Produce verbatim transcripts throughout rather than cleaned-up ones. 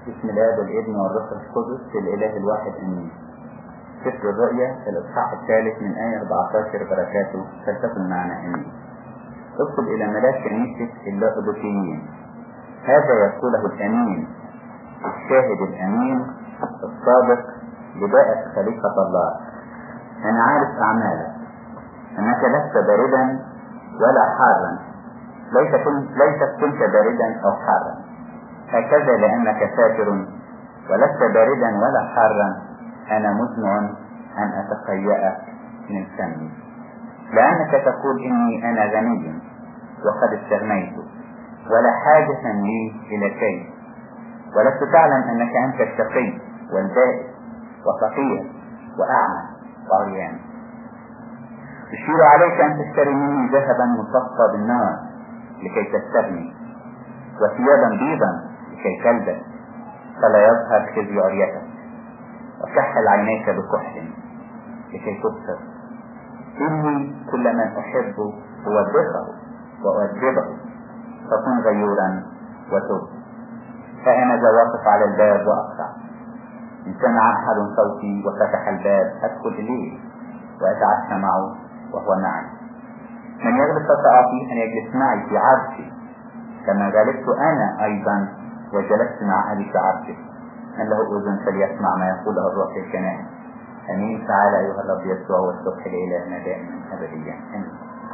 بسم الله والابن والروح القدس الإله الواحد آمين. سفر الرؤيا الإصحاح الثالث من آية أربعة عشر بركاته فلتكن معنا آمين. اكتب إلى ملاك كنيسة اللاهوتيين، هذا يقوله الأمين الشاهد الأمين الصادق بداءة خليفة الله: أنا عارف أعمالك، أنك لست باردا ولا حارا، ليس كنت, ليس كنت باردا أو حارا، هكذا لأنك سافر ولست باردا ولا حارا أنا مزمع أن أتقيأك من فمي، لأنك تقول إني أنا غني وقد استغنيت ولا حاجة لي إلى شيء، ولست تعلم أنك أنت الشقي والبائس وفقير وأعمى وعريان. أشير عليك أن تشتري مني ذهبا مصفى بالنار لكي تستغني، وثيابا بيضا لكي تلبس فلا يظهر خزي عريتك، وكحل عينيك بكحل لكي تبصر. إني كل من أحبه أوبخه وأؤدبه، فكن غيورا وتوب. فأنا ذا واقف على الباب وأقرع، إن سمع أحد صوتي وفتح الباب أدخل إليه وأتعشى معه وهو معي. من يغلب فسأعطيه أن يجلس معي في عرشي كما غلبت أنا أيضا وجلست مع أبي في عرشه. من له أذن فليسمع ما يقوله الروح للكنائس. أمين. تعالى أيها الرب يسوع والصبح لإلهنا دائما أبديا آمين.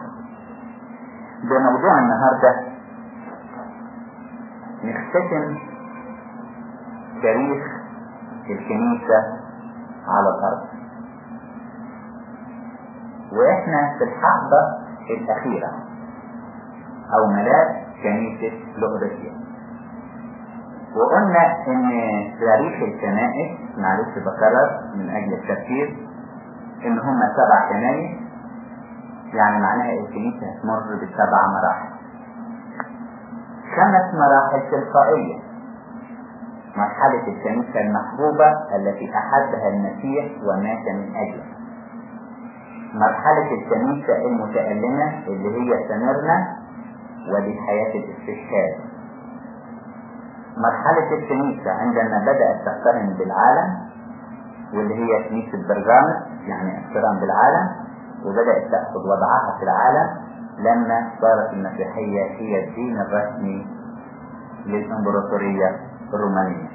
بموضوع النهارده نختتم تاريخ الكنيسة على الأرض، وإحنا في الحقبة الأخيرة أو ملاك كنيسة لؤرسيا. وقلنا إن تاريخ الكنائس، معلش بكرر من أجل التفكير، إن هم سبع كنائس، يعني معناها الكنيسة هتمر بسبع مراحل. خمس مراحل تلقائية: مرحلة الكنيسة المحبوبة التي أحبها المسيح ومات من أجلها، مرحلة الكنيسة المتألمة اللي هي سمرنا ودي حياة الاستشهاد، مرحلة الكنيسة عندما بدأت تقترن بالعالم واللي هي كنيسة برغاموس يعني اقتران بالعالم، وبدأت تأخذ وضعها في العالم لما صارت المسيحية هي الدين الرسمي للإمبراطورية الرومانية.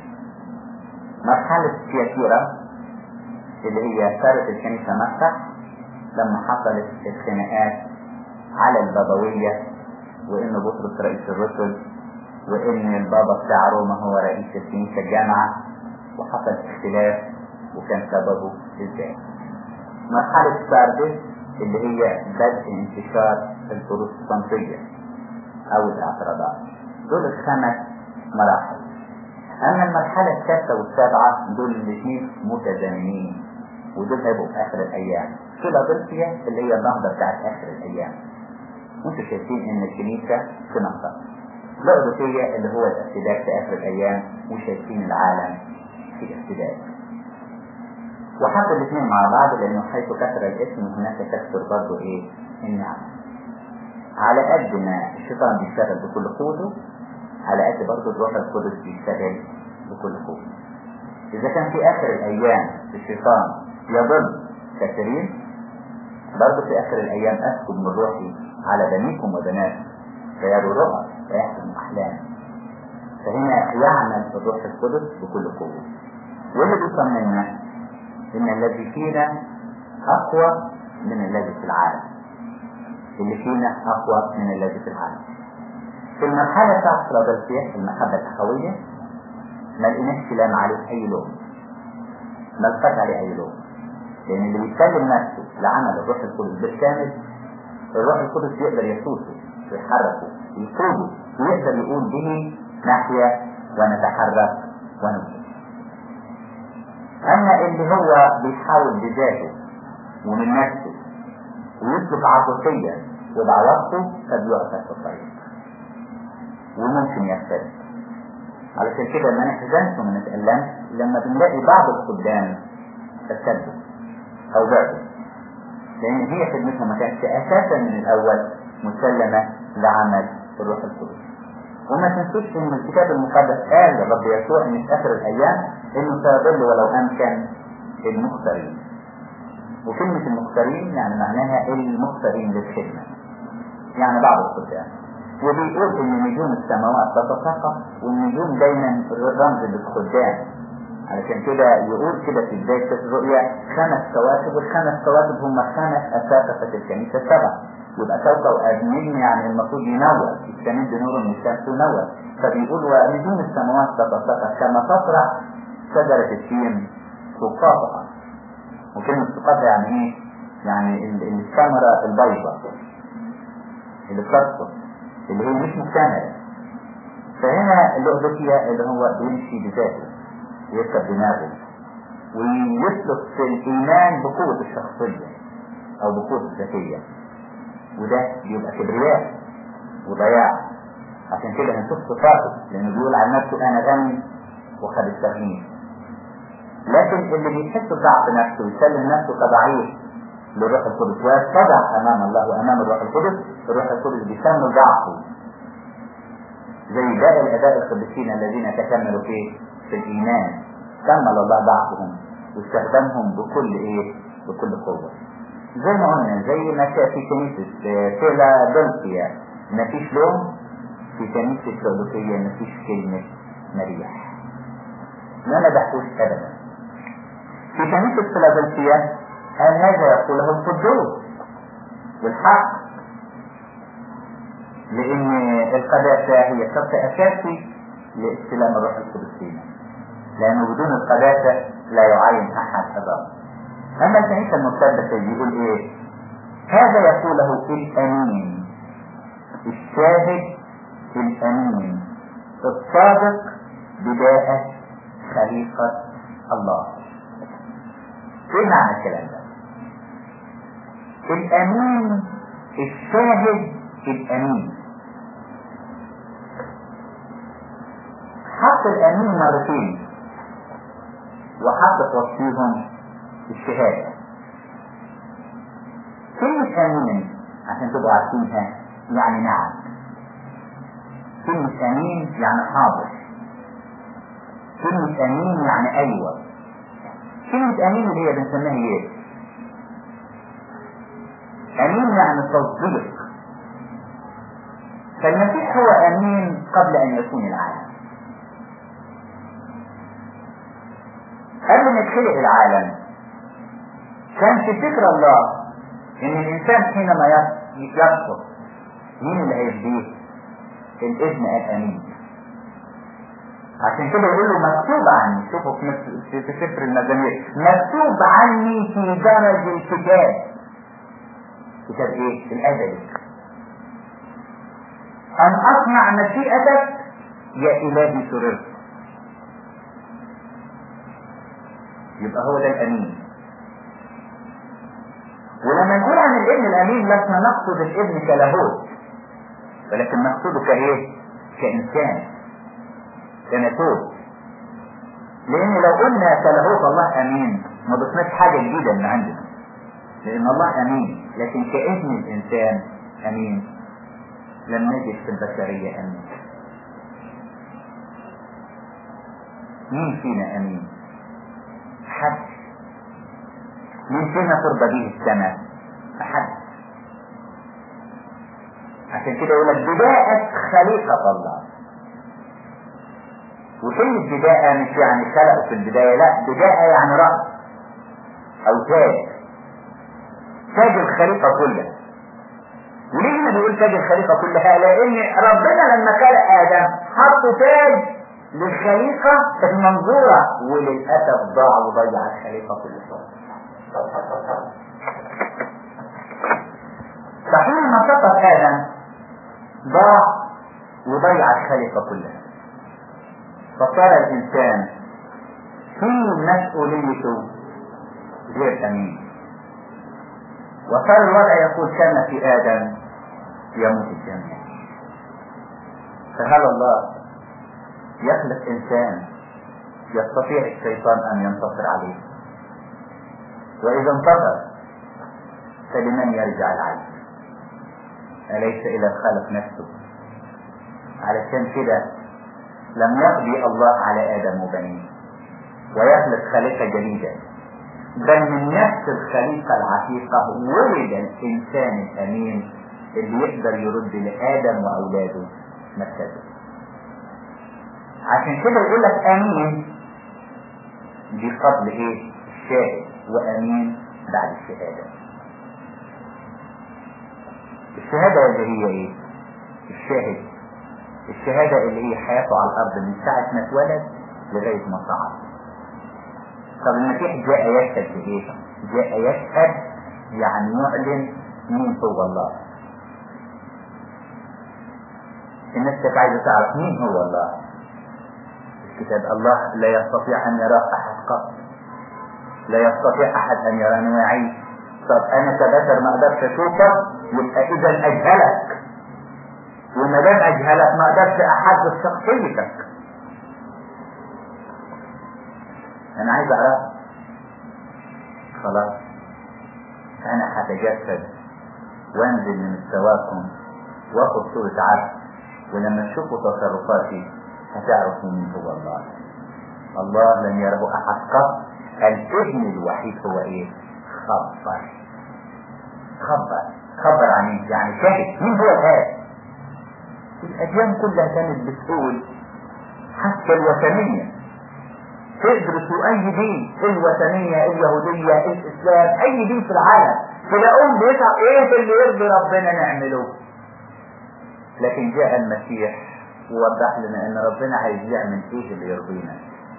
مرحلة تياتيرا اللي هي صارت الكنيسة مسرح لما حصلت الخناقات على البابوية، وإن بطرس رئيس الرسل، وإن البابا بتاع روما هو رئيس الكنيسة الجامعة، وحصل اختلاف وكان سببه ازاي. مرحلة ساردس اللي هي بدء انتشار البروتستانتية أو الاعتراضات. دول الخمس مراحل. أما المرحلة السادسة والسابعة دول الاثنين متزامنين، ودول هيبقوا في آخر الأيام. فيلادلفيا اللي هي النهضة بتاعت آخر الأيام، وانتوا شايفين إن الكنيسة في نهضة. لؤرسيا اللي هو الارتداد في آخر الأيام، وشايفين العالم في ارتداد. وحط الاثنين مع بعض لأنه حيث كثر الاسم هناك تكثر برضه إيه؟ النعم. على قد ما الشيطان بيشتغل بكل قوته، على قد برضه الروح القدس بيشتغل بكل قوته. إذا كان في آخر الأيام الشيطان يضل كثيرين، برضه في آخر الأيام أسكب من روحي على بنيكم وبناتكم فيروا رؤى ويحلموا أحلام. فهنا يعمل الروح القدس بكل قوة. واللي بيطمنا إن الذي فينا أقوى من الذي في العالم، اللي فينا أقوى من الذي في العالم. في المرحلة بتاعت فيلادلفيا المحبة الأخوية ما لقيناش كلام عليه أي لوم، ما لقاش عليه أي لوم، لأن اللي بيسلم نفسه لعمل الروح القدس بالكامل، الروح القدس يقدر يسوسه ويحركه ويقوده، ويقدر يقول به نحيا ونتحرك ونبدأ. أما اللي هو بيحاول بذاته ومن نفسه ويسلك عاطفيا وبعواطفه فبيعطى في الطريق وممكن يختلف. علشان كده ما نحزنش وما نتألمش لما بنلاقي بعض الخدام تسدد أو بعده، لأن هي خدمتها ما كانتش أساسا من الأول مسلمة لعمل الروح القدس. وما تنسوش ان الكتاب المقدس قال الرب يسوع ان في اخر الايام انه سيضل ولو امكن المختارين. وكلمة المختارين يعني معناها المختارين للخدمة، يعني بعض الخدام. وبيقول ان نجوم السماوات تتساقط، والنجوم دايما رمز للخدام، علشان كده يقول كده في بداية الرؤيا خمس كواكب، والخمس كواكب هم خمس اساقفة الكنيسة السبع. يبقى كوكب نجم يعني المفروض ينور، يستمد بنور من الشمس ينور. فبيقول ونجوم السماوات تتساقط كما تطرح شجرة التين سقاطها. وكلمة سقاطها يعني ايه؟ يعني الثمرة البيضاء اللي بتسقط، اللي هي مش مكتملة. فهنا اللؤلؤية اللي هو بيمشي بذاته، يركب دماغه ويسلك في الإيمان بقوة الشخصية أو بقوة الذاتية، وده بيبقى كبرياء وضياع. عشان كده هنشوف صفاته، لأنه بيقول عن نفسه أنا غني وقد استغنيت. لكن اللي بيحس بضعف نفسه ويسلم نفسه كضعيف للروح القدس ويتضع أمام الله وأمام الروح القدس، الروح القدس بيكمل ضعفه زي باقي الآباء القديسين الذين تكملوا فيه في الإيمان، كمل الله ضعفهم واستخدمهم بكل إيه؟ بكل قوة. زي ما قلنا، زي ما كان في كنيسة فيلادلفيا مفيش لوم، في كنيسة اللؤلؤية مفيش كلمة مريح، ما مدحوش أبدا. في كنيسة فيلادلفيا قال هذا يقوله القدوس والحق، لأن القداسة هي شرط أساسي لاستلام الروح القدس فينا، لأنه بدون القداسة لا يعين أحد أبدا. أما الكنيسة المقدسة بيقول إيه؟ هذا يقوله الأمين الشاهد الأمين الصادق بداية خليقة الله. ايه معنى الكلام ده؟ الأمين الشاهد الأمين، حط الأمين مرتين وحط وصفيهم الشهادة. كلمة أمين عشان تبقوا عارفينها يعني نعم، كلمة أمين يعني حاضر، كلمة أمين يعني أيوة، كلمة أمين اللي هي بنسميها ايه؟ أمين يعني تصديق. فالمسيح هو أمين قبل أن يكون العالم. قبل ما يخلق العالم كان في فكر الله ان الانسان حينما يسقط مين اللي هيفديه؟ الابن الامين. عشان كده يقول له مكتوب عني، شوفوا في في سفر المزامير مكتوب عني في درج الكتاب. كتاب ايه؟ الازلي. ان اصنع مشيئتك يا الهي سررت. يبقى هو ده الامين. ولما نقول عن الابن الامين لسنا نقصد الابن كلاهوت، ولكن نقصده كايه؟ كانسان، كناسوت. لان لو قلنا كلاهوت الله امين ما ضفناش حاجه جديده من عندنا، لان الله امين، لكن كابن الانسان امين لم نجد في البشريه امين. مين فينا امين؟ حد. مين فينا ترضى به السماء؟ أحد. عشان كده يقول لك بداية خليقة الله. وكلمة بداية مش يعني خلقه في البداية، لا، بداية يعني رأس أو تاج، تاج الخليقة كلها. وليه ما بيقول تاج الخليقة كلها؟ لأن ربنا لما خلق آدم حط تاج للخليقة المنظورة، وللأسف ضاع وضيع الخليقة كلها. فحينما سقط آدم ضاع وضيع الخليقة كلها، فصار الإنسان في مسؤوليته غير أمين، وصار الوضع يقول كما في آدم يموت الجميع. فهل الله يخلق إنسان يستطيع الشيطان أن ينتصر عليه؟ وإذا انتصر فلمن يرجع العين؟ أليس إلى الخالق نفسه؟ علشان كده لم يقضي الله على آدم وبنيه ويخلق خليقة جديدة، بل من نفس الخليقة العتيقة ولد الإنسان الأمين اللي يقدر يرد لآدم وأولاده مركزه. عشان كده يقول لك أمين دي قبل إيه؟ الشاهد، وأمين بعد الشهادة. الشهادة اللي هي إيه؟ الشاهد، الشهادة اللي هي حياته على الأرض من ساعة ما اتولد لغاية ما صعد. طب المسيح جاء يشهد بإيه؟ جاء يشهد يعني يعلن مين هو الله. الناس كانت عايزة تعرف مين هو الله. الكتاب الله لا يستطيع أن يراه أحد قط، لا يستطيع أحد أن يراني ويعيش. طب أنا كبشر ما أقدرش أشوفك، يبقى إذا أجهلك، وما دام أجهلك ما أقدرش أحدد شخصيتك. أنا عايز أعرف خلاص أنا هتجسد وأنزل من مستواكم وأخذ صورة عبد، ولما تشوفوا تصرفاتي هتعرفوا مين هو الله. الله لم يره أحد قط، الابن الوحيد هو إيه؟ خبر خبر خبر عن إيه؟ يعني شاهد مين هو الآب. الأديان كلها كانت بتقول، حتى الوثنية تدرسوا أي دين، الوثنية اليهودية الإسلام أي دين في العالم تلاقون بيسعى إيه اللي يرضي ربنا نعمله. لكن جاء المسيح ووضح لنا ان ربنا عايز يعمل ايه اللي يرضينا.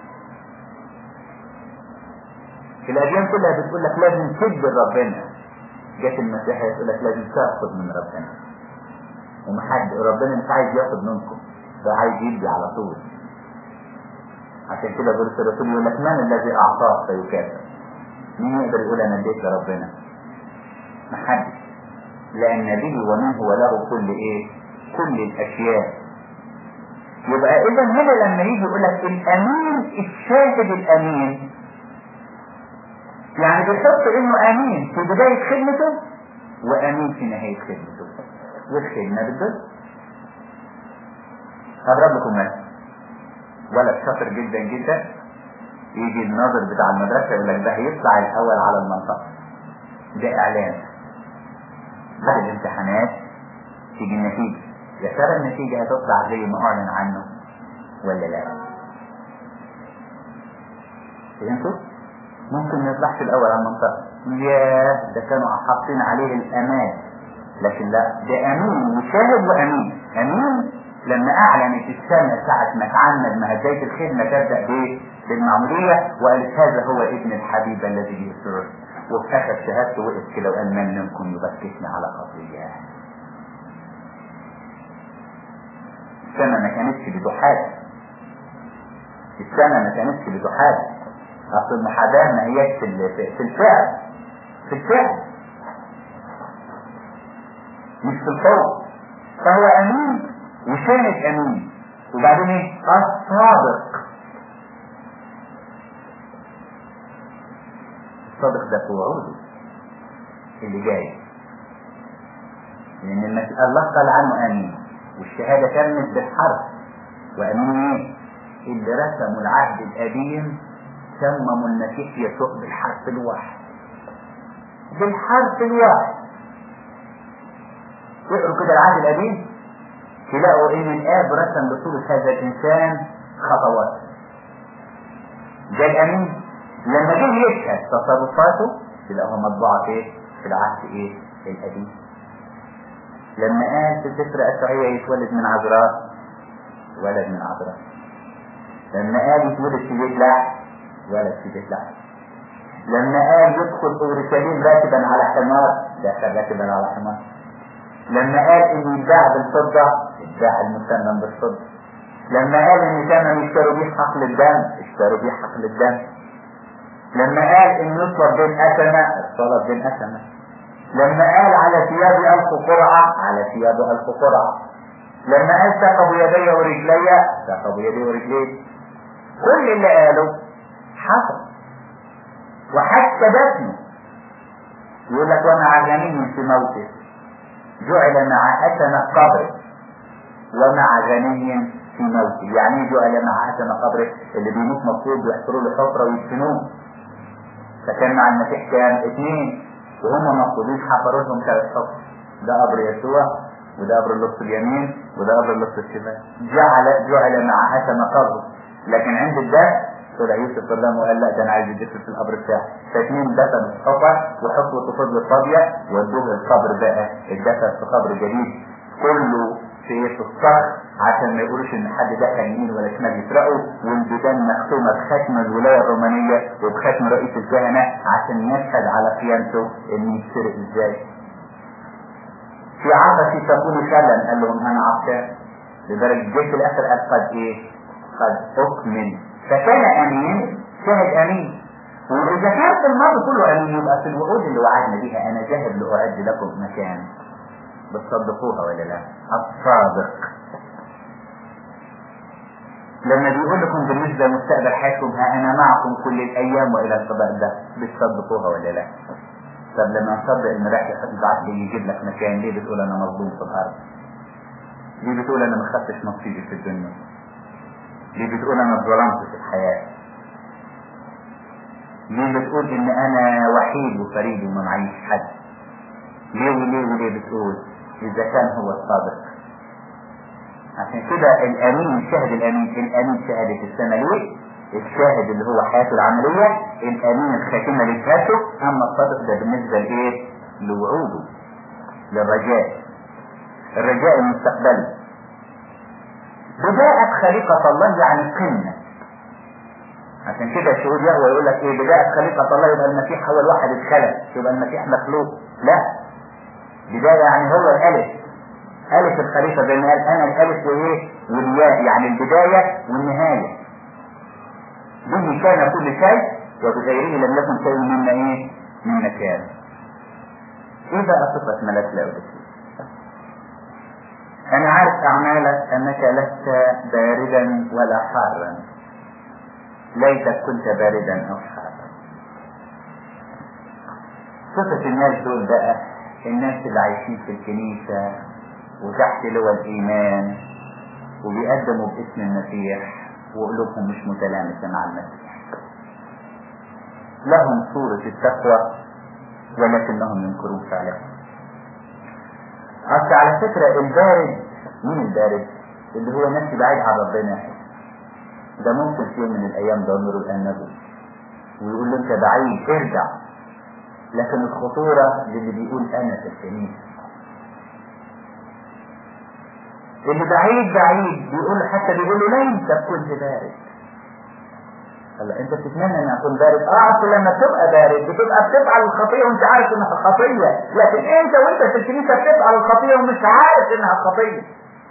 الاديان كلها بتقول لك لازم تدي ربنا، جت المسيح يقول لك لازم تاخذ من ربنا، ومحد ربنا مش عايز ياخذ منكم، ده عايز يدي على طول. عشان كده بولس الرسول يقول لك من الذي اعطاه فيكافئ. مين يقدر يقول انا اديت لربنا؟ محدش، لان به ومنه وله كل ايه؟ كل الاشياء. يبقى اذا هنا لما يجي يقول لك الامين الشاهد الامين، يعني بيحط انه امين في بداية خدمته وامين في نهاية خدمته. والخدمة بالضبط. هضرب لكم مثل، ولد شاطر جدا جدا يجي الناظر بتاع المدرسة يقول لك ده هيطلع الاول على المنطقة، ده اعلان. بعد الامتحانات تيجي النتيجة، يا ترى النتيجة هتطلع زي ما اعلن عنه ولا لا؟ فهمتوا؟ ممكن ما يطلعش الاول على المنطقة، ياه ده كانوا حاطين عليه الامان، لكن لا، ده امين وشاهد وامين. امين لما اعلنت السنة ساعة ما اتعمد ما بداية الخدمة تبدأ بايه؟ بالمعمودية، وقالت هذا هو ابن الحبيب الذي به سرور، وفي اخر شهادته وقف كده وقال من منكم يبكتني على خطيئة. السنة ما كانتش بتحاد، السنة ما كانتش بتحاد، اصل المحاداة ما هيش في الفعل، في الفعل مش في الصوت. فهو امين وشاهد امين. وبعدين ايه؟ الصادق. الصادق ده في وعوده اللي جاي، لان الله قال عنه امين، والشهادة تمت بالحرف. وامين ايه؟ اللي رسموا العهد القديم سمموا المسيح يسوع بالحرف الواحد، بالحرف الواحد. تقروا كده العهد القديم تلاقوا ان الاب رسم بصورة هذا الانسان خطوات. ده الامين لما جه يشهد تصرفاته تلاقوها مطبوعة ايه؟ في العهد ايه؟ القديم. لما قال في سفر اشعياء يتولد من عذراء، ولد من عذراء. لما قال يتولد في بيت لحم، ولد في بيت لحم. لما قال يدخل اورشليم راكبا على حمار، دخل راكبا على حمار. لما قال ان يتباع بالفضة، اتباع المثمن بالفضة. لما قال ان كانوا يشتروا بيه حقل الدم، اشتروا بيه حقل الدم. لما قال ان يطلب بين أسمة، طلب بين أسمة. لما قال على ثيابي ألف قرعة، على ثيابه ألف قرعة. لما قال ثقبوا يدي ورجلي، ثقبوا يدي ورجلي. كل اللي قاله حصل. وحتى دفنه يقول لك ومع جميع في موته جعل مع أسمة قبر. ومع غني في موته. يعني جعل مع حسن قبره، اللي بيموت مفروض بيحفروا له حفره ويدفنوه. فكان مع المسيح كام؟ اثنين، وهم مفروضين حفروا لهم ثلاث حفر. ده قبر يسوع، وده قبر اللص اليمين، وده قبر اللص الشمال. جعل جعل مع حسن قبره. لكن عند الدفن طلع يوسف الله وقال لا، ده انا عايز يدفن في القبر بتاعي. فاثنين دفنوا في حفر وحفرته فضلت فاضيه، ودوه القبر بقى اتدفن في قبر جديد كله في الصخر، عشان ما يقولوش ان حد دخل يمين ولا شمال يسرقوا. والبيبان مختومه بختم الولايه الرومانيه وبختم رئيس الكهنه عشان يشهد على قيامته ان يسرق ازاي. في عطشي تكون فعلا، قال لهم انا عطشان، لدرجه جه في الاخر قال قد ايه؟ قد اكمل. فكان امين، شاهد امين. واذا كان في الماضي كله امين، يبقى في الوعود اللي وعدنا بيها انا ذاهب لاعد لكم مكان. بتصدقوها ولا لا؟ الصادق لما بيقول لكم بالنسبه لمستقبل حياتكم ها انا معكم كل الايام والى الصباح، ده بتصدقوها ولا لا؟ طب لما نصدق ان راح يبعت لي يجيب لك مكان، ليه بتقول انا مظلوم في الارض؟ ليه بتقول انا ما خدتش نصيبي في الدنيا؟ ليه بتقول انا اتظلمت في الحياه؟ ليه بتقول ان انا وحيد وفريد وما معيش حد؟ ليه وليه وليه بتقول؟ اذا كان هو الصادق. عشان كده الامين، الشاهد الامين، الامين شهادة السنة ليه؟ الشاهد اللي هو حياته العملية، الامين الخاتمة لشهادته. اما الصادق ده بالنسبة لايه؟ لوعوده، للرجاء، الرجاء المستقبلي. بداءة خليقة الله يعني القمة. عشان كده شهود يهوه يقول لك ايه؟ بداية خليقة الله يبقى المسيح هو الواحد اتخلق، يبقى المسيح مخلوق. لا، بداية يعني هو الالف، الف الخليقة، زي ما قال انا الالف وايه؟ والياء، يعني البداية والنهاية. به كان كل شيء وبغيره لم يكن شيء مما ايه؟ من مكان. ايه بقى صفة ملاك لاوديكية؟ انا عارف اعمالك انك لست باردا ولا حارا، ليتك كنت باردا او حارا. صفة الناس دول بقى الناس اللي عايشين في الكنيسة وتحت لواء الايمان وبيقدموا باسم المسيح وقلوبهم مش متلامسة مع المسيح. لهم صورة التقوى ولكنهم ينكرون فعلهم. اصل على فكرة البارد، مين البارد؟ اللي هو نفسي بعيد عن ربنا. ده ممكن في يوم من الايام ضميره الانبي ويقول له انت بعيد ارجع. لكن الخطورة اللي بيقول انا في الكنيسة، اللي بعيد بعيد بيقول، حتى بيقول له لا انت كنت بارد. هلا انت بتتمنى ان اكون بارد؟ اه اصل لما تبقى بارد بتبقى بتفعل الخطيه وانت عارف انها خطيه، لكن انت وانت في الكنيسه بتفعل الخطيه ومش عارف انها خطيه.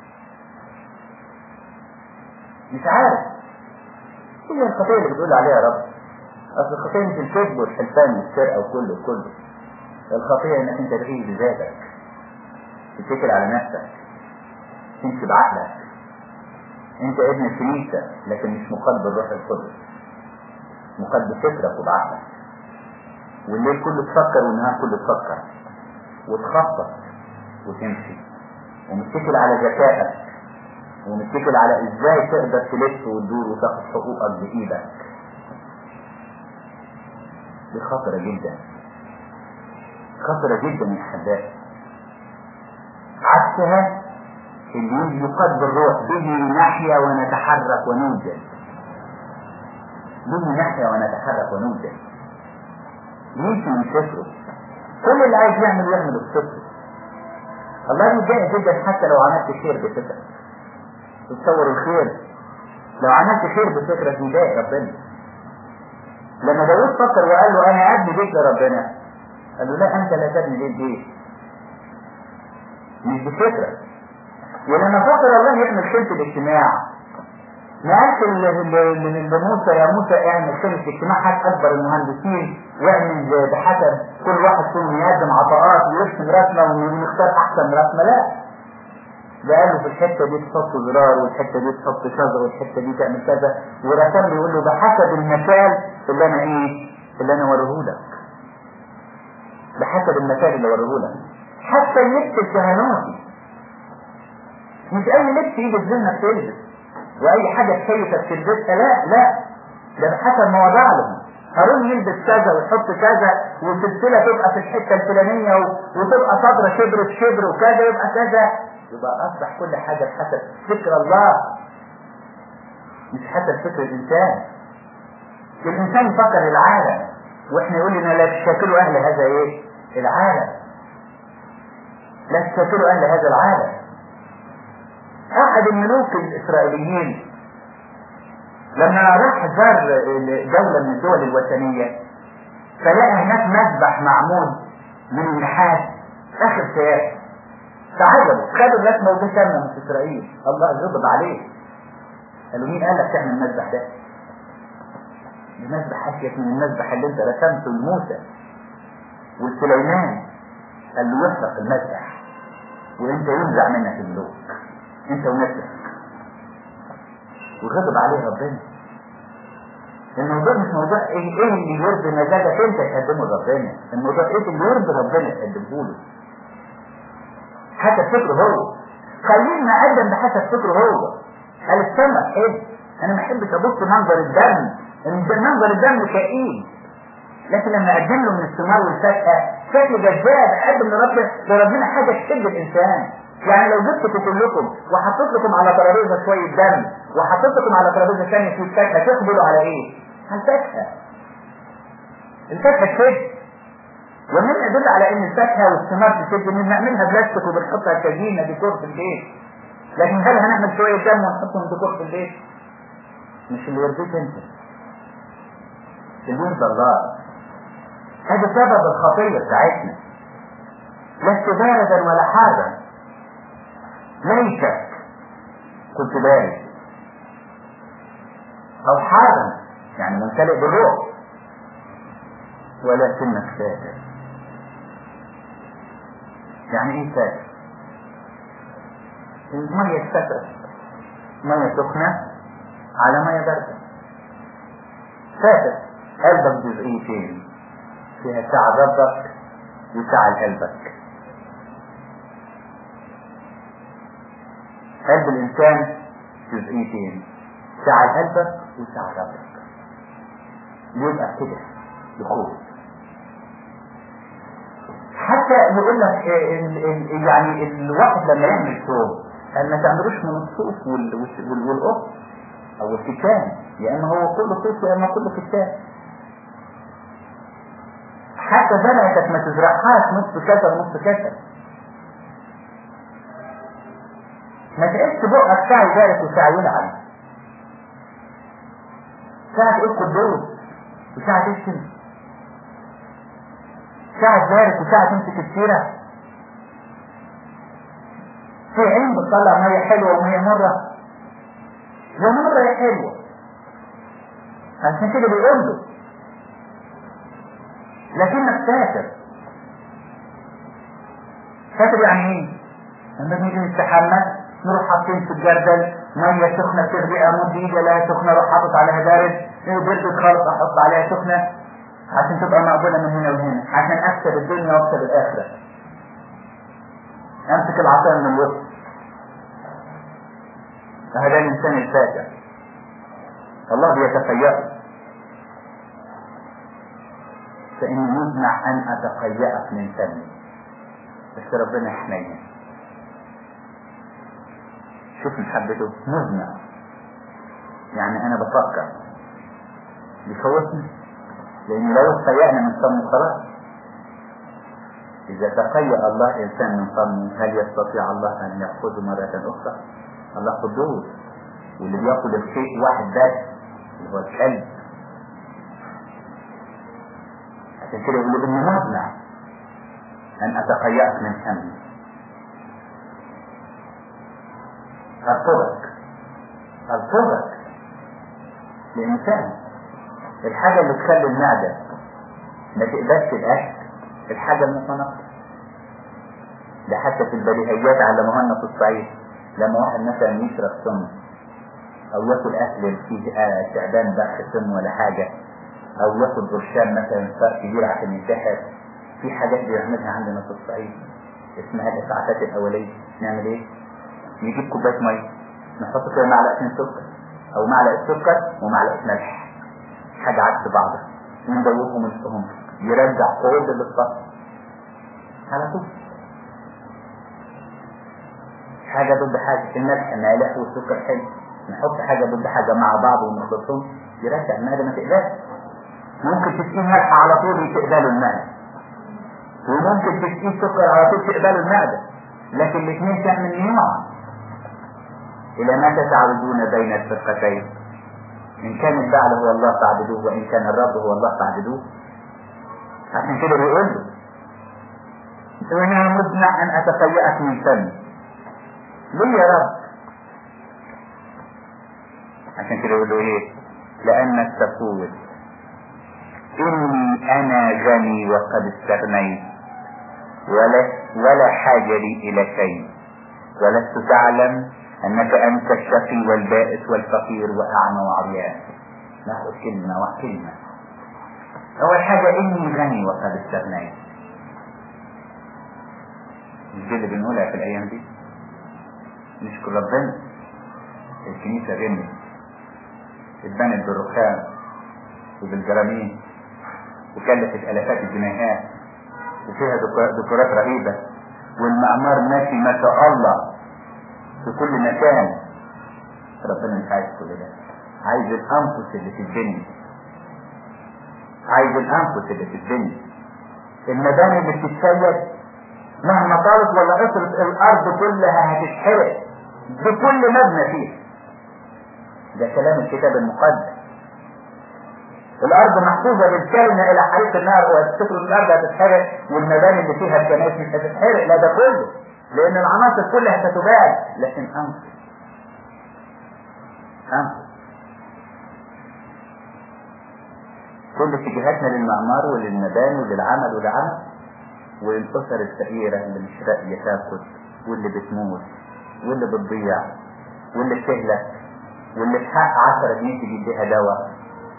مش عارف هي الخطيه اللي بتقول عليها يا رب. اصل الخطيه مش الكذب والحلفان والسرقه وكله كله. الخطيه انك انت تعيش بذاتك، تتكل على نفسك، تمشي بعقلك. انت ابن الكنيسه لكن مش مقاد بالروح القدس، مقاد بفكرك وبعقلك. والليل كله تفكر والنهار كله تفكر وتخطط وتمشي، ومتكل على ذكائك، ومتكل على ازاي تقدر تلف وتدور وتاخد حقوقك بايدك. دي خطرة جدا، خطرة جدا يا حبايبي. عكسها اللي يقاد بالروح، به نحيا ونتحرك ونوجد، به نحيا ونتحرك ونوجد. يمشي من فكره، كل اللي عايز يعمل يعمل بفكره. الله يتضايق جدا حتى لو عملت خير بفكرك. تتصور الخير لو عملت خير بفكرك يضايق ربنا. لما داود فكر وقال له انا ابني بيت لربنا، قال له لا انت لا تبني بيت بيت مش بفكرك. ولما فكر الله يعمل خيمة الاجتماع، ما قالش لموسى يا موسى اعمل خيمة اجتماع حتى اكبر المهندسين واعمل بحسب كل واحد فيهم يقدم عطاءات ويرسم رسمة ونختار احسن رسمة. لا، ده قال له في الحتة دي تحط زرار والحتة دي تحط شجر والحتة دي تعمل كذا، ورسم له يقول له بحسب المثال اللي انا ايه اللي انا وريه لك، بحسب المثال اللي وريه لك. حتى يكتب كهنوتي مش اي لبس يجي تزنك تلبس واي حاجة تكيفك تلبسها، لا لا، ده بحسب ما وضع لهم. هارون يلبس كذا ويحط كذا وسلسلة تبقى في الحتة الفلانية وتبقى صدر شبر في شبر وكذا يبقى كذا، يبقى اصبح كل حاجة بحسب فكر الله مش حسب فكر الانسان. الانسان يفكر العالم، واحنا يقول لنا لا تشاكلوا اهل هذا ايه العالم، لا تشاكلوا اهل هذا العالم. احد الملوك الاسرائيليين لما راح زار دولة من الدول الوثنية فلقى هناك مذبح معمول من النحاس اخر سياسة، تعجبوا خدوا الرسمة ودي كاملة من اسرائيل. الله غضب عليه، قالوا مين قال لك تعمل المذبح ده؟ المذبح اشيك من المذبح اللي انت رسمته لموسى والسليمان. قال له يحرق المذبح وانت ينزع منك الملوك انت ونفسك. وغضب عليه ربنا. الموضوع مش موضوع ايه, إيه اللي يرضي مزاجك انت تقدمه لربنا، الموضوع ايه اللي يرضي ربنا تقدمه له حسب فكره هو. خلينا نقدم بحسب فكره هو. قال السمك حلو، انا ما احبش ابص منظر الدم، منظر الدم كئيب، لكن لما اقدم له من الثمار والفاكهه شكل جذاب اقدم لربنا لربنا حاجه تشد الانسان. يعني لو جبتكم كلكم وحطيت لكم على ترابيزه شويه دم وحطيت لكم على ترابيزه ثانيه فيه فاكهه تقبلوا على ايه؟ على الفاكهه. الفاكهه تشد، ومن يدل على ان الفاكهه والثمار تشد ان نعملها بلاستيك وبنحطها كزينه ديكور في البيت، لكن هل هنعمل شويه دم ونحطهم ديكور في البيت؟ مش اللي يرضيك انت، اللي يرضى الله. هذا سبب الخطيه بتاعتنا. لست باردا ولا حارا، ليتك كنت بارد او حارا يعني ممتلئ بالروح، ولكنك ساتر. يعني ايه ساتر؟ المية الساترة مية سخنة على مية باردة. ساتر قلبك جزئيتين، فيها ساعة ربك وساعة قلبك. قلب الانسان جزئيتين، ساعة قلبك وساعة ربك. يبقى كده يخوف. حتى يقول لك يعني الواحد لما يعمل صوم قال ما تعملوش من الصوف والقط او الكتان، يا اما هو كله صوف يا اما كله كتان. حتى زرعتك ما تزرعهاش نص كذا ونص كذا. ما تعيش بقك ساعة يبارك وساعة يلعن، ساعة تقول قدوس وساعة تشتم، ساعة تبارك وساعة تمسك السيرة. في عين بتطلع مية حلوة ومية مرة، ومرة هي حلوة، عشان كده بيقول له لكنك ساتر. ساتر يعني ايه؟ لما نيجي نستحمى نروح حاطين في الجردل ميه سخنه تغلي امود ايدي لا سخنه اروح حاطط عليها بارد، بردت خالص احط عليها سخنه عشان تبقى مقبوله من هنا وهنا، عشان اكسب الدنيا واكسب الاخره. امسك العصايه من الوسط. هذا الانسان الفاتح الله بيتقيأه. فإني مزمع أن أتقيأك من فمي، بس ربنا يحمينا. شوف محبته مزمع، يعني أنا بفكر بيخوفني، لأن لو اتقيأنا من فمه خلاص. إذا تقيأ الله إنسان من فمه هل يستطيع الله أن يأخذه مرة أخرى؟ الله قدوس، واللي بيأخذ الشيء واحد بس اللي هو الكلب. عشان كده يقول إني مزمع أن أتقيأك من فمي. أرفضك أرفضك لإنسان. الحاجة اللي تخلي المعدة ما تقبلش الأكل الحاجة المتناقضة. ده حتى في البديهيات علموها لنا في الصعيد. لما واحد مثلا يشرب سم أو يأكل أكل فيه تعبان بخ سم ولا حاجة، أو يأكل برشام مثلا فرق كبير عشان ينتحر، في حاجات بيعملها عندنا في الصعيد اسمها الإسعافات الأولية. نعمل إيه؟ نجيب كوبايه ميه نحط فيها معلقتين سكر او معلقه سكر ومعلقه ملح، حاجه عكس بعضها، وندوبهم ونسقهم يرجع كل للصف على طول. حاجه ضد حاجه، الملح مالح والسكر حلو، نحط حاجه ضد حاجه مع بعض ونخلطهم يرجع المعده ما تقبلش. ممكن تسقيه ملح على طول تقبله المعده، وممكن تسقيه سكر على طول تقبله المعده، لكن الاثنين تعمل نيوع. الى متى تعبدون بين الفرقتين؟ ان كان البعل هو الله فاعبدوه، وان كان الرب هو الله فاعبدوه. عشان كده بيقول له وانا مزمع ان اتفيأك من فمي. ليه يا رب؟ عشان كده يقول له ايه؟ لانك تقول اني انا غني وقد استغنيت ولا, ولا حاجة لي الى شيء، ولست تعلم انك انت الشقي والبائس والفقير واعمى وعريان. ناخد كلمة وكلمة. اول حاجة اني غني وقد استغنيت، مش دي اللي بنقولها في الايام دي؟ نشكر ربنا. الكنيسة غني، اتبنت بالرخام وبالجرامين وكلفت الافات الجنيهات وفيها ديكورات رهيبة، والمعمار ماشي ما شاء الله في كل مكان. ربنا مش عايز كل ده، عايز الانفس اللي في الدنيا، عايز الانفس اللي في الدنيا. المباني اللي بتتسيد مهما طالت ولا قصرت الارض كلها هتتحرق بكل مبنى فيها. ده كلام الكتاب المقدس. الارض محفوظة بالكلمة الى حريق النار، وهتفتكروا الارض هتتحرق والمباني اللي فيها الكنائس مش هتتحرق. لا، ده كله لان العناصر كلها هتتباع، لكن انفس انفس كل اتجاهاتنا للمعمار وللمباني وللعمل وللعمل، والاسر الفقيرة اللي مش راقية تاكل، واللي بتموت، واللي بتضيع، واللي بتهلك، واللي بحق عشرة جنيه تجيب بيها دواء.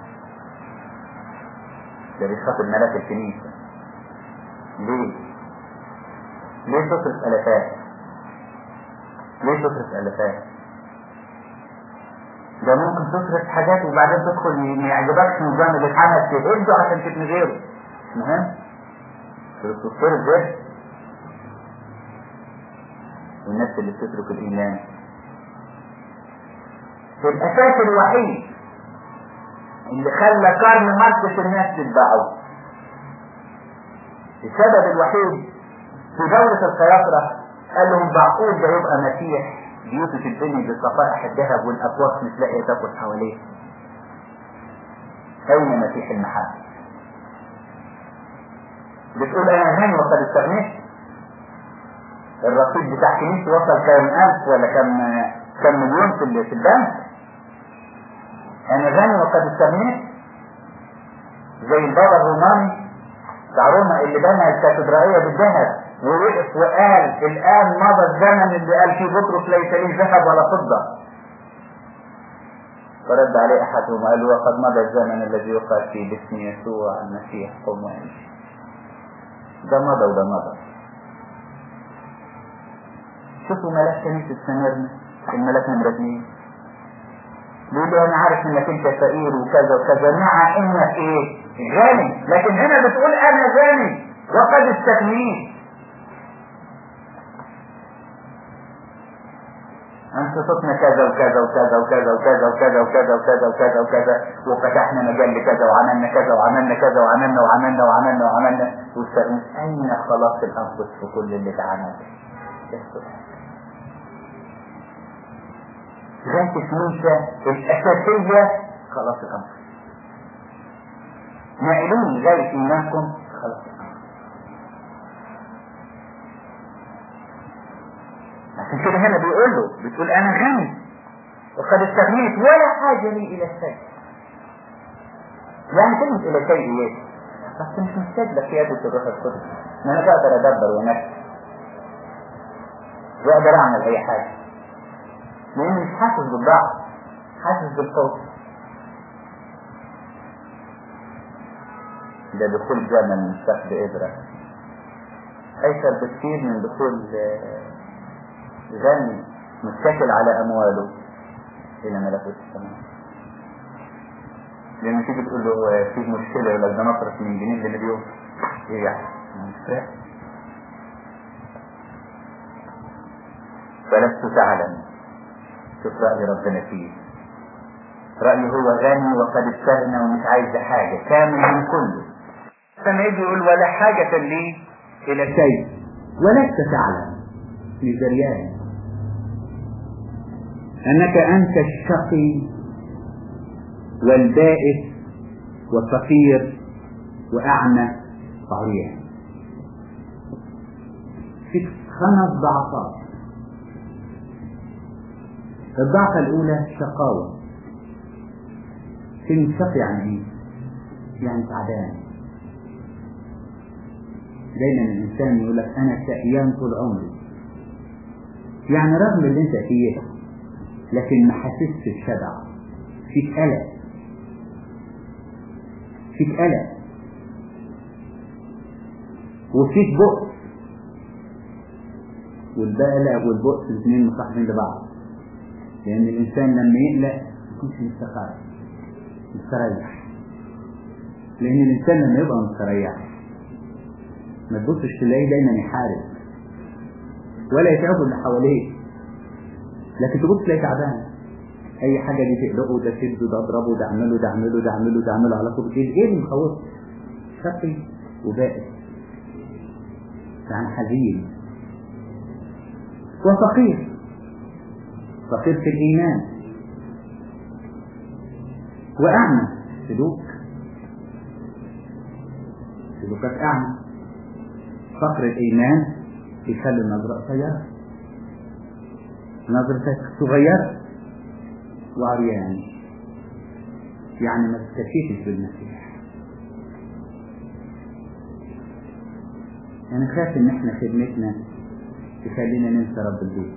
ده بيخاطب ملاك الكنيسة. ليه؟ ليه تصرف الافات؟ ليه تصرف الافات؟ ده ممكن تصرف حاجات وبعدين تدخل ما يعجبكش نظام اللي اتعمل تهده عشان تبني غيره. مهم تصرف ده. والناس اللي بتترك الايمان في الاساس الوحيد اللي خلى كارل ماركس الناس تتبعه، السبب الوحيد في دولة القياصرة قال لهم معقول ده يبقى مسيح بيوتة الدنيا بالصفائح الذهب والاكواخ مش لاقيه تاكل حواليه؟ اين مسيح المحبة؟ بتقول انا غني وقد استغنيت. الرصيد بتاع كنيسة وصل كام الف ولا كم كم مليون في في البنك. انا غني وقد استغنيت زي البابا الروماني بتاع روما اللي بنى الكاتدرائية بالذهب ووقف وقال الان مضى الزمن اللي قال فيه بطرس ليس لي ذهب ولا فضة. فرد عليه احدهم قال وقد مضى الزمن الذي يقال فيه باسم يسوع المسيح قم وامشي. ده مضى وده مضى. شوفوا ملاك كنيسة سميرنا الملاك نمرة اتنين بيقول له انا عارف انك انت فقير وكذا وكذا مع انك ايه غني، لكن هنا بتقول انا غني وقد استغنيت. انت صوتنا كذا وكذا وكذا وكذا وكذا وكذا وكذا وكذا وكذا وكذا وفتحنا مجال لكذا وعملنا كذا وعملنا كذا وعملنا وعملنا وعملنا وعملنا واستغنيت. اين خلاص الانفس في كل اللي اتعمل؟ ذات الكنيسة الأساسية خلاص الأمر. نعلوني ذلك إيمانكم خلاص الأمر. عشان كده هنا بيقول له بتقول أنا غني وقد استغنيت ولا حاجة لي إلى الشيء. يعني كلمة إلى شيء إيه؟ بس مش محتاج لقيادة الروح القدس. أنا بقدر أدبر ونفسي وأقدر أعمل أي حاجة لأنه مش حاسس بالضعف، حاسس بالخوف. ده دخول جمل من سحب إبرة أيسر بكثير من دخول غني متكل على أمواله إلى ملكوت السماء. لما تيجي تقول له في مشكلة يقول لك ده نصرف من جنيه لمليون، إيه يعني؟ مش فاهم. فلست تعلم. شوف رأي ربنا فيه، رأيه هو غني وقد استغنى ومش عايز حاجة، كامل من كله. فما يجي يقول ولا حاجة لي إلى شيء ولست تعلم لزريان أنك أنت الشقي والبائس والفقير وأعمى وعريان. في خمس ضعفات. الضعفة الأولى شقاوة. كلمة شقي يعني إيه؟ يعني تعبان. دايما الإنسان يقول لك أنا شقيان طول عمري، يعني رغم اللي أنت فيه لكن ما حسست الشبع، فيك قلق، فيك قلق وفيك بؤس، والقلق والبؤس الاثنين مصاحبين لبعض، لأن الإنسان لما يقلق يكونش مستقر مستريح، لأن الإنسان لما يبقى مستريح ما تبصش تلاقيه دايما يحارب ولا يتعبوا اللي حواليه، لكن تبص تلاقيه تعبان. اي حاجه دي تقلقه، ده شده، ده اضربه، ده اعمله، ده اعمله، ده اعمله، ده اعمله، على طول ايه ايه اللي مخوفه؟ شقي وبائس، يعني حزين وفقير، فقير في الايمان واعمى سلوك، سلوكات اعمى. فقر الإيمان يخلي النظرة قصيرة، نظرتك صغيرة، وعريان يعني ما تستفيدش بالمسيح. أنا خاف إن إحنا خدمتنا تخلينا ننسى رب البيت،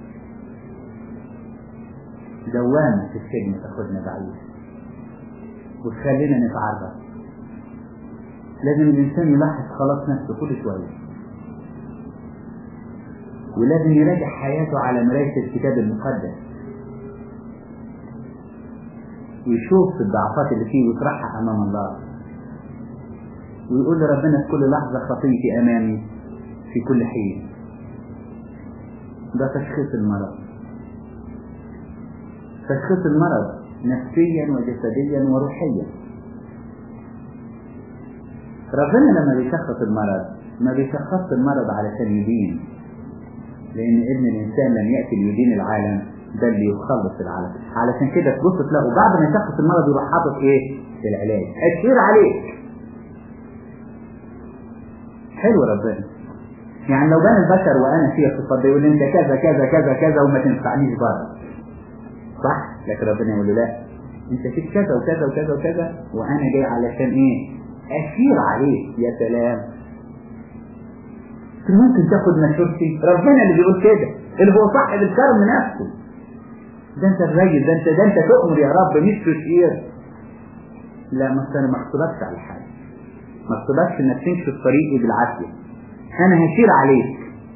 دوامة في الخدمة تاخدنا بعيد وتخلينا نتعرض. لازم الإنسان يلاحظ خلاص نفسه كل شوية، ولازم يراجع حياته على مراية الكتاب المقدس ويشوف الضعفات اللي فيه ويطرحها أمام الله، ويقول لربنا في كل لحظة خطيتي أمامي في كل حين. ده تشخيص المرض، تشخيص المرض نفسيا وجسديا وروحيا. ربنا لما بيشخص المرض ما بيشخص المرض علشان يدين، لأن ابن الإنسان لم يأتي ليدين العالم بل ليخلص العالم. علشان كده تبص تلاقوا بعد ما يشخص المرض يروح حاطط ايه؟ العلاج. أشير عليك. حلو ربنا. يعني لو بان البشر وأنا فيه اقتصاد يقول أنت كذا كذا كذا كذا وما تنفعنيش بره، صح؟ لكن ربنا يقول له لا، أنت فيك كذا وكذا وكذا وكذا وأنا جاي علشان إيه؟ أشير عليك. يا سلام، ممكن تاخد مشورتي؟ ربنا اللي بيقول كده، اللي هو صاحب الكرم نفسه. ده انت الرجل، ده انت ده انت تؤمر يا رب مش تشير. لا، ما انا ما اقصدكش على حاجه، ما اقصدكش انك تمشي في طريقي بالعافيه، انا هشير عليك.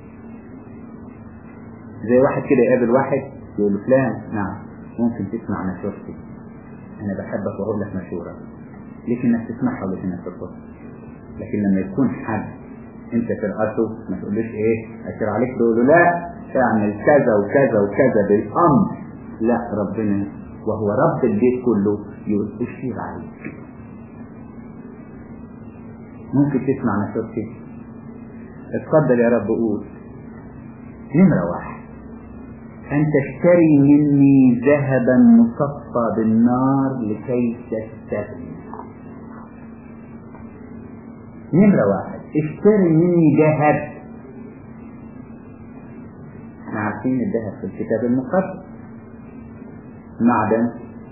زي واحد كده يقابل واحد يقول له فلان نعم ممكن تسمع مشورتي، انا بحبك واقول لك مشوره، ليك انك تسمعها وليك انك ترفضها. لكن لما يكون حد انت في رأسه ما تقولش ايه اشير عليك، تقول له لا اعمل كذا وكذا وكذا بالامر. لا، ربنا وهو رب البيت كله يقول اشير عليك. ممكن تسمع مشورتي؟ اتفضل يا رب قول. نمرة واحد، ان تشتري مني ذهبا مصفى بالنار لكي تستغني. نمرة واحد، اشتري مني ذهب. احنا عارفين الذهب في الكتاب المقدس معدن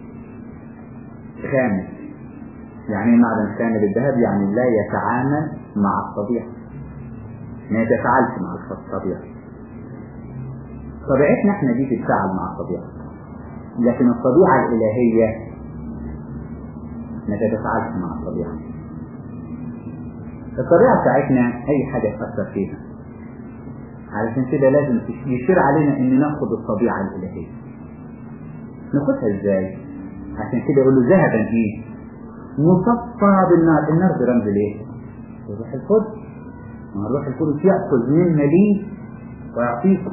خامل. يعني معدن خامل الذهب يعني لا يتعامل مع الطبيعة، ما يتفاعلش مع الطبيعة. طبيعتنا احنا دي تتفاعل مع الطبيعة، لكن الطبيعة الإلهية ما تتفاعلش مع الطبيعة. الطبيعة بتاعتنا أي حاجة تأثر فيها. علشان كده لازم يشير علينا ان ناخد الطبيعة الالهية. ناخدها ازاي؟ عشان كده يقول له ذهبا ايه مصفى بالنار. النار دي رمز ليه؟ الروح القدس. ما الروح القدس يأخذ منا ليه ويعطيكم،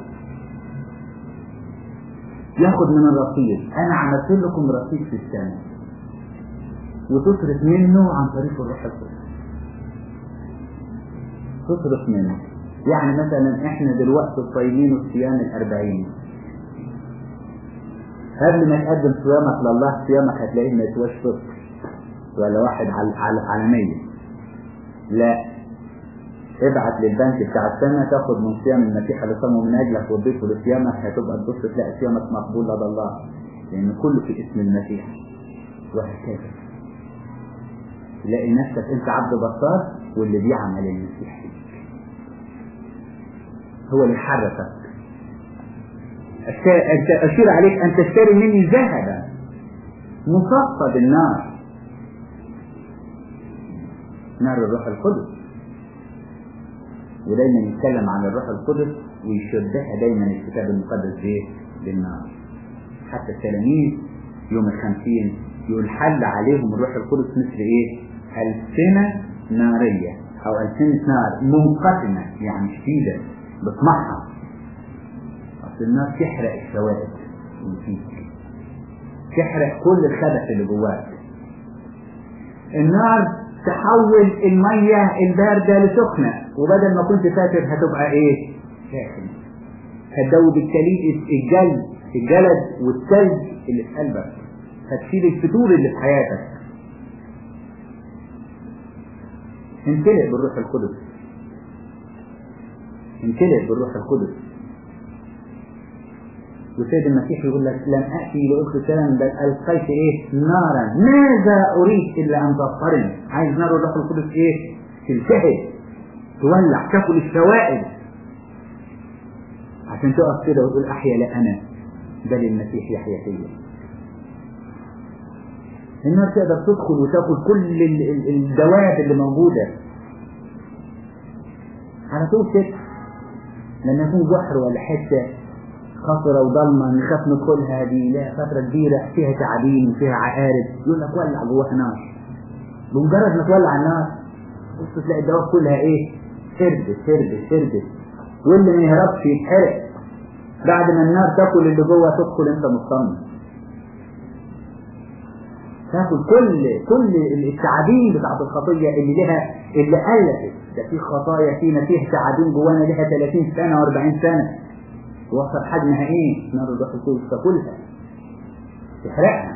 ياخد من الرصيد. انا عملت لكم رصيد في السماء وتصرف منه عن طريق الروح القدس. تصرف منه يعني مثلا احنا دلوقتي صايمين الصيام الاربعين، قبل ما تقدم صيامك لله صيامك هتلاقيه ما يسواش صفر ولا واحد على على على مية. لا، ابعت للبنك بتاع السنة تاخد من صيام المسيح اللي صامه من اجلك وتضيفه لصيامك، هتبقى تبص تلاقي صيامك مقبول لدى الله، لان كله في اسم المسيح. وهكذا تلاقي نفسك انت عبد بطال واللي بيعمل المسيح فيك هو اللي حركك. أشير عليك أن تشتري مني ذهبا مصفى بالنار، نار الروح القدس. ودايما يتكلم عن الروح القدس ويشبهها دايما الكتاب المقدس بايه؟ بالنار. حتى التلاميذ يوم الخمسين يقول حل عليهم الروح القدس مثل ايه؟ ألسنة نارية او ألسنة نار منقسمة، يعني شديدة بتمحر. اصل النار تحرق السوائل اللي فيك، تحرق كل الخبث اللي جواك. النار تحول المية الباردة لسخنة، وبدل ما كنت فاكر هتبقى ايه؟ ساخنة. هتدوب التليد الجلد الجلد والثلج اللي في قلبك، هتشيل الفتور اللي في حياتك. امتلئ بالروح القدس، امتلئ بالروح القدس. وسيد المسيح يقول لك لم أأتي لأخذ سلام بل ألقيت إيه؟ نارا. ماذا أريد إلا أن تطهرني؟ عايز نار الروح القدس إيه؟ تلتهب، تولع، تاكل السوائل، عشان تقف كده وتقول أحيا لا أنا بل المسيح يحيا فيا. النار تقدر تدخل وتاكل كل الدواب اللي موجودة على طول كده. لما يكون بحر ولا حتة خطرة وضلمة نخاف ندخلها، دي لا فترة كبيرة فيها تعابين وفيها عقارب، يقول لك ولع جواها نار. بمجرد ما تولع النار بص تلاقي الدواب كلها ايه؟ سربت سربت سربت، واللي ما يهربش يتحرق. بعد ما النار تاكل اللي جوه تدخل انت مطمن، تاكل كل كل التعابين بتاعت الخطية اللي لها اللي ألفت. ده في خطايا فينا فيها تعابين جوانا لها ثلاثين سنة وأربعين سنة، وصل حجمها ايه؟ نار الروح القدس تاكلها تحرقها.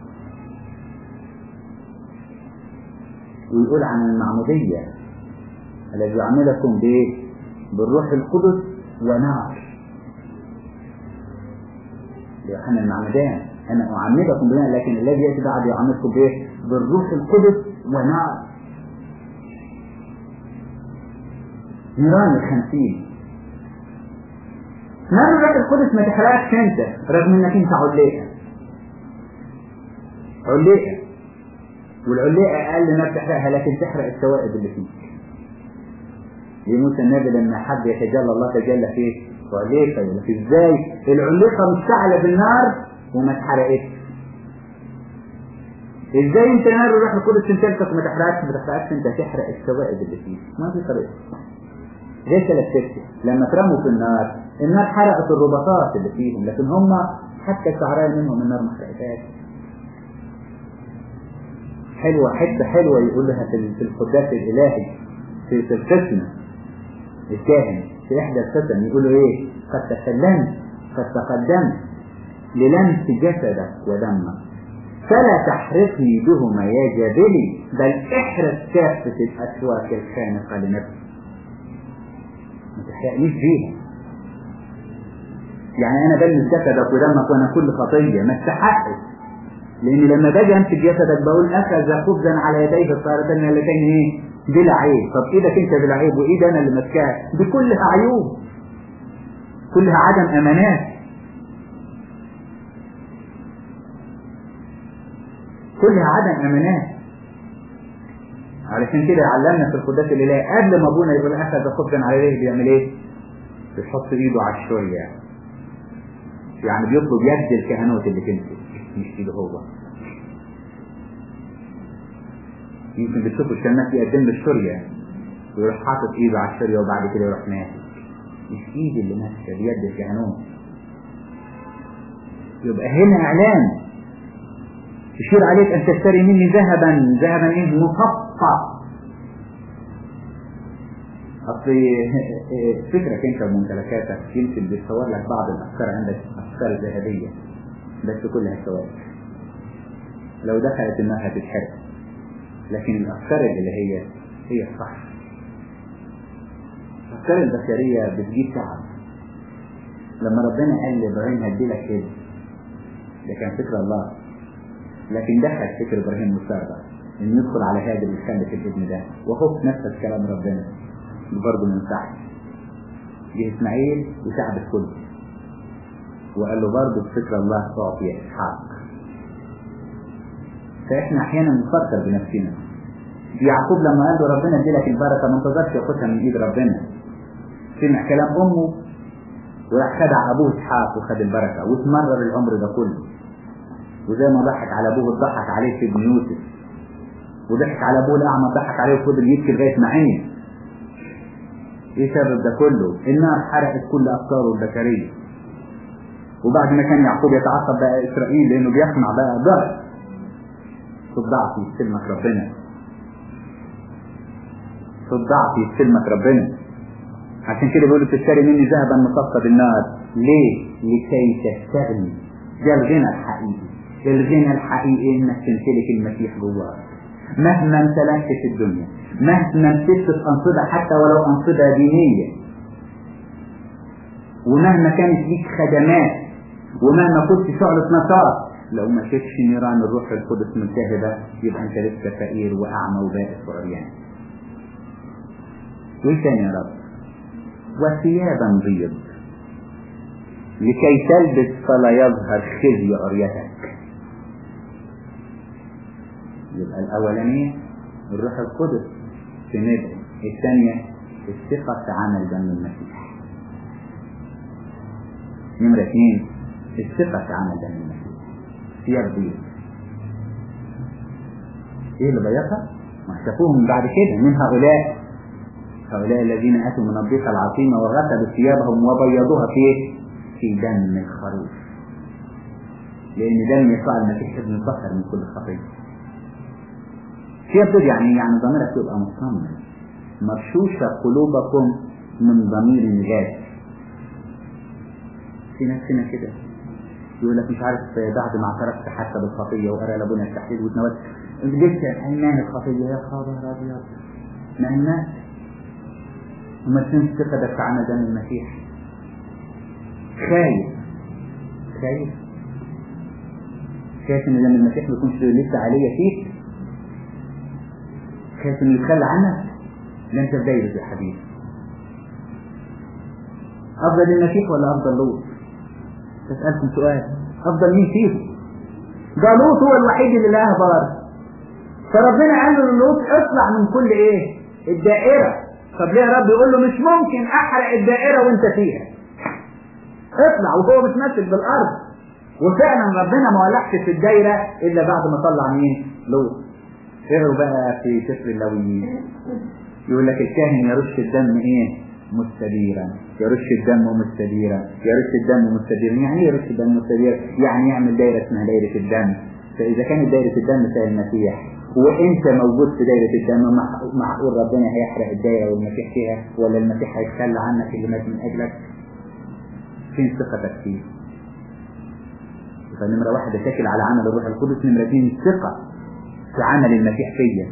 ويقول عن المعمودية الذي يعملكم بايه؟ بالروح القدس ونار. يوحنا المعمدان انا اعمدكم بنار، لكن الذي ياتي بعد يعملكم بايه؟ بالروح القدس ونار. نيران الخمسين. نار الروح القدس ما تحرقكش انت رغم انك انت عليقة عليقة، والعليقة اقل نار تحرقها، لكن تحرق السوائد اللي فيك. لموسى النبي لما حب يتجلى الله تجلى فيه عليقة. ولا في ازاي العليقة مشتعلة بالنار وما اتحرقتش؟ ازاي انت نار الروح القدس تمتلكك وما تحرقش؟ ما تحرقش انت تحرق السوائد اللي فيك. ما في طريقة. ليس لك لما ترموا في النار، النار حرقت الرباطات اللي فيهم، لكن هم حتى الشعراء منهم النار ما حرقتهاش. حلوة حتة حلوة يقولها في القداس الإلهي في في القسمة الكاهن في إحدى القسم، يقولوا إيه؟ قد تسلمت قد تقدمت للمس جسدك ودمك فلا تحرقني بهما يا جابلي، بل احرق كافة الأشواك الخانقة لنفسك. ما تحرقنيش بيها. يعني انا بلمس جسدك ودمك وانا كل خطيه ما استحقش، لان لما باجي امسك جسدك بقول اخذ خبزا على يديه الطاهرتين اللتين ايه؟ بلا عيب. طب ايدك انت بلا عيب وايد انا اللي ماسكاها، دي كلها عيوب، كلها عدم امانات، كلها عدم امانات. علشان كده علمنا في القداس الالهي قبل ما ابونا يقول اخذ خبزا على يديه بيعمل ايه؟ بيحط ايده على الشرية، يعني بيطلب يد الكهنوت اللي تمسك مش ايده هو. يمكن بتشوفوا الشماس يقدم له الشرية ويروح حاطط ايده على الشرية وبعد كده يروح ماسك، مش ايد اللي ماسكه بيد الكهنوت. يبقى هنا اعلان يشير عليك ان تشتري مني ذهبا، ذهبا ايه؟ مصفى. اصل فكرك انت وممتلكاتك يمكن بيتصور لك بعض الافكار، عندك افكار ذهبيه بس كلها سواد، لو دخلت النار هتتحرق. لكن الافكار اللي هي هي الصح. الافكار البشريه بتجيب تعب. لما ربنا قال لابراهيم هدي لك ابن، ده كان فكر الله، لكن دخل فكر ابراهيم مسارع ان يدخل على هذا اللي خلف الابن ده، وخف نفس كلام ربنا برضه من تحت. جه اسماعيل وتعب الكل وقال له برضه فكر الله تعطي اسحاق. فاحنا احيانا نفكر بنفسنا. يعقوب لما قال له ربنا ادي لك البركه ما انتظرش ياخدها من ايد ربنا، سمع كلام امه وراح خدع ابوه اسحاق وخد البركه واتمرر العمر ده كله. وزي ما ضحك على ابوه ضحك عليه في ابن يوسف، وضحك على ابوه الاعمى ضحك عليه وفضل يبكي لغايه ما عين. ايه سبب ده كله؟ النار حرقت كل افكاره البشريه. وبعد ما كان يعقوب يتعصب بقى اسرائيل لانه بيسمع بقى ضعف صدع في سلمك ربنا، صدع في سلمك ربنا. عشان كده بيقولوا تشتري مني ذهبا مصفى بالنار. ليه؟ لكي تستغني. ده الغنى الحقيقي. الغنى الحقيقي انك تمتلك المسيح جواك مهما امتلكت في الدنيا، مهما امتلكت في انصبة حتى ولو انصبة دينية، ومهما كانت ليك خدمات، ومهما كنت شعلة نشاط، لو ما شفتش نيران الروح القدس ملتهبة يبقى انت لسه فقير واعمى وبائس وعريان. وايه تاني يا رب؟ وثيابا بيض لكي تلبس فلا يظهر خزي عريتك. يبقى الاولانيه الروح القدس في نبع، الثانيه الثقه في عمل دم المسيح. نمره اثنين الثقه في عمل دم المسيح. ثياب بيض. ايه اللي بيضها؟ ما شافوهم من بعد كده من هؤلاء هؤلاء الذين اتوا من الضيقه العظيمه وغسلوا ثيابهم وبيضوها في في دم الخروف، لان دم يسوع المسيح ابن الطهر من كل خطيه. ثياب بيض يعني يعني ضميرك يبقى مطمن، مرشوشه قلوبكم من ضمير غاز. في ناس هنا كده يقول لك مش عارف بعد ما اعترفت حتى بالخطيه وقرا لابونا التحليل واتناولت لسه ايمان الخطيه. يا خبر ابيض، ما الناس وما تنسى ثقتك في عمل دم المسيح. خايف خايف خايف ان دم المسيح ما يكونش لسه عليا فيك، خايف انه يتخلى عنك. لا انت في دايره يا حبيبي. افضل المسيح ولا افضل لوط؟ تسالكم سؤال، افضل مين فيهم؟ ده لوط هو الوحيد اللي لقاها بار، فربنا قال له لوط اطلع من كل ايه؟ الدائره. طب ليه يا رب؟ يقول له مش ممكن احرق الدائره وانت فيها، اطلع. وهو متمسك بالارض، وفعلا ربنا ما ولعش في الدائره الا بعد ما طلع مين؟ لوط. اقروا بقى في سفر اللاويين يقول لك الكاهن يرش الدم ايه؟ مستديرا. يرش الدم مستديرا، يرش الدم مستديرا. يعني ايه يرش الدم مستديرا؟ يعني يعمل دائره اسمها دائره الدم. فاذا كانت دائره الدم فهي المسيح وانت موجود في دائره الدم، معقول ربنا هيحرق الدائره والمسيح فيها؟ ولا المسيح هيتخلى عنك اللي مات من اجلك؟ فين ثقتك فيه؟ فنمره واحد شكل على عمل الروح القدس. نمره اثنين الثقه في عمل المسيح فيا.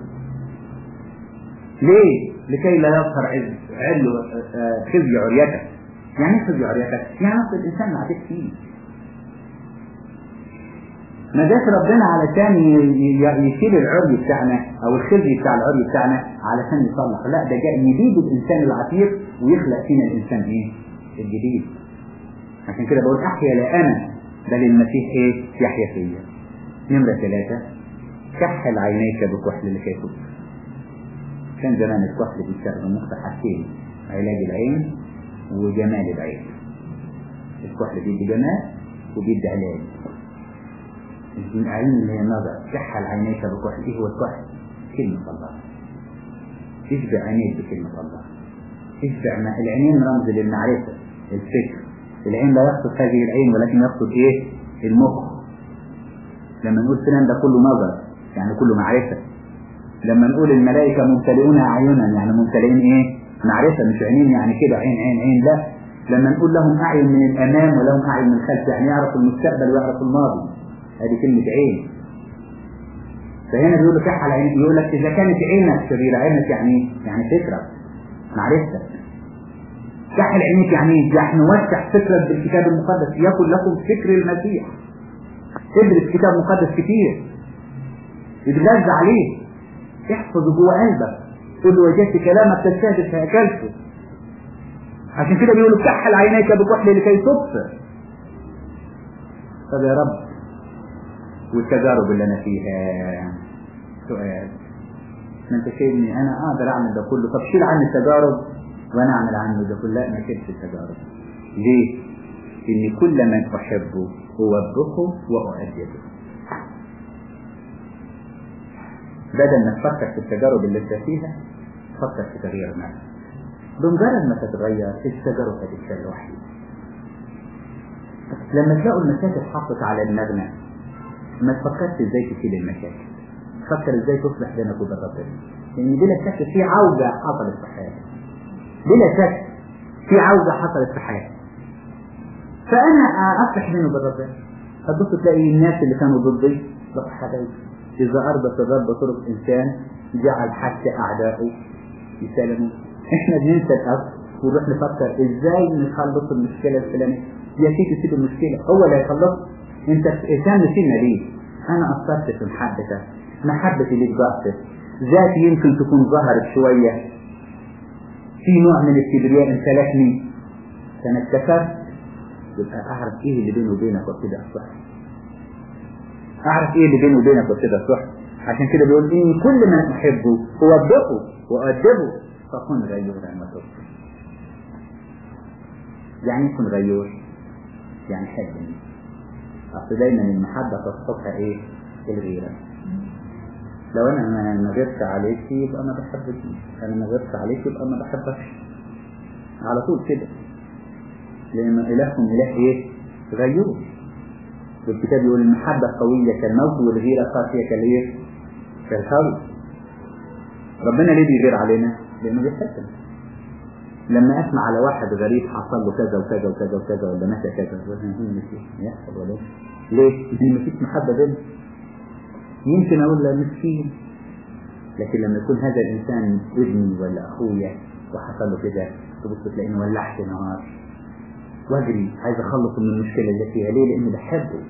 ليه؟ لكي لا يظهر عز علو خزي عريتك. يعني ايه خزي عريتك؟ يعني اصل الانسان معتك فيه. ما جاش ربنا علشان يشيل العري بتاعنا او الخزي بتاع العري بتاعنا علشان يصلح، لا، ده جاء يبيد الانسان العتيق ويخلق فينا الانسان ايه؟ الجديد. عشان كده بقول احيا لا انا بل المسيح ايه؟ يحيا فيا. نمرة ثلاثة كحل عينيك بكحل لكي تبصر. كان زمان الكحل بيستخدم مخ حاجتين، علاج العين وجمال العين. الكحل بيدي جمال وبيدي علاج. العين اللي هي النظر، كحل عينيك بكحل. ايه هو الكحل؟ كلمة الله. اشبع عينيك بكلمة الله. اشبع ما العينين رمز للمعرفة، الفكر. العين لا يقصد هذه العين ولكن يقصد ايه؟ المخ. لما نقول فلان ده كله نظر يعني كله معرفة. لما نقول الملائكة ممتلئون أعينا يعني ممتلئين ايه؟ معرفة، مش عينين يعني كده عين عين عين، لا. لما نقول لهم أعين من الأمام ولهم أعين من الخلف يعني يعرف المستقبل ويعرف الماضي، هذه كلمة عين. فهنا بيقول لك كحل عينك، يقول لك إذا كانت عينك شريرة، عينك يعني يعني فكرة معرفتك. كحل عينك يعني يعني وسع فكرك بالكتاب المقدس، يكن لكم فكر المسيح. ادرس كتاب مقدس كتير، اتغذى عليه، احفظه جوه قلبك. تقول له وجدت كلامك تستهدف فاكلته. عشان كده بيقولوا كحل عينيك بكحل لكي تبصر. طب يا رب والتجارب اللي انا فيها، سؤال، ما انت شايفني انا اقدر اعمل ده كله، طب شيل عني التجارب وانا اعمل عنه ده كله. لا، ما شيلش التجارب. ليه؟ ان كل من احبه اوبخه واؤدبه. بدل ما تفكر في التجارب اللي انت فيها، فكر في تغيير نفسك. بمجرد ما تتغير التجارب هتتشال لوحدها. لما تلاقوا المشاكل حطت على دماغنا، ما تفكرش ازاي تشيل المشاكل، فكر ازاي تصلح بينك وبين ربنا. لان بلا شك في عوجة حصلت في حياتك، بلا شك في عوجة حصلت في حياتك. فانا اصلح بيني وبين ربنا. هتبص تلاقي الناس اللي كانوا ضدي بقى حبايبي. اذا ارضت الرب طرق انسان جعل حتى اعدائه يسالموا. احنا بننسى الاصل ونروح نفكر ازاي نخلص المشكله الفلانيه. يا سيدي سيب المشكله، هو اللي هيخلص. انت انسان نسينا ليه؟ انا اثرت في محبتك، محبتي ليك ضعفت، ذاتي يمكن تكون ظهرت شويه، في نوع من الكبرياء امتلكني، فانا اتكسرت. يبقى اعرف ايه اللي بيني وبينك وابتدي اصلح. اعرف ايه اللي بيني وبينك وابتدي اصلح. عشان كده بيقول اني كل من احبه اوبخه وادبه فكن غيورا وتوبا. يعني يكون غيور يعني حبني. اصل دايما المحبه تصطفها ايه؟ الغيره. لو انا ما غيرت عليك يبقى ما بحبكش، انا ما غيرت عليك يبقى ما بحبكش، على طول كده. لان الهكم اله ايه؟ غيور. والكتاب يقول المحبه قويه كالموت والغيره قاسيه كالايه؟ كالهوى. ربنا ليه بيغير علينا؟ لانه بيحبنا. لما اسمع على واحد غريب حصل له كذا وكذا وكذا وكذا ولا مات كذا، يحصل ولا ليه؟ لان مفيش محبه بيننا. يمكن اقول له مسكين، لكن لما يكون هذا الانسان ابني ولا اخويا وحصل له كده، تبص تلاقيني ولعت نهار واجري عايز اخلص من المشكله اللي فيها. ليه؟ لاني بحبه.